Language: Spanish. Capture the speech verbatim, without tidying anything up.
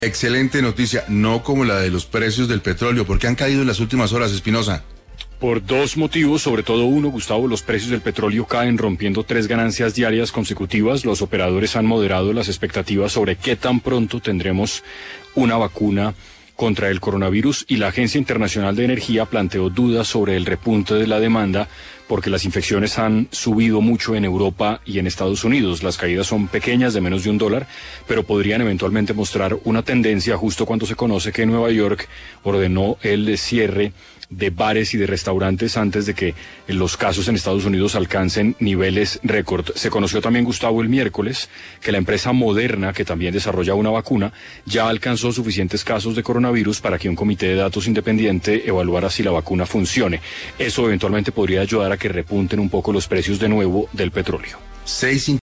Excelente noticia, no como la de los precios del petróleo, porque han caído en las últimas horas, Espinosa. Por dos motivos, sobre todo uno, Gustavo, los precios del petróleo caen rompiendo tres ganancias diarias consecutivas. Los operadores han moderado las expectativas sobre qué tan pronto tendremos una vacuna contra el coronavirus y la Agencia Internacional de Energía planteó dudas sobre el repunte de la demanda porque las infecciones han subido mucho en Europa y en Estados Unidos. Las caídas son pequeñas, de menos de un dólar, pero podrían eventualmente mostrar una tendencia justo cuando se conoce que Nueva York ordenó el cierre de bares y de restaurantes antes de que los casos en Estados Unidos alcancen niveles récord. Se conoció también, Gustavo, el miércoles que la empresa Moderna, que también desarrolla una vacuna, ya alcanzó suficientes casos de coronavirus para que un comité de datos independiente evaluara si la vacuna funcione. Eso eventualmente podría ayudar a que repunten un poco los precios de nuevo del petróleo. Seis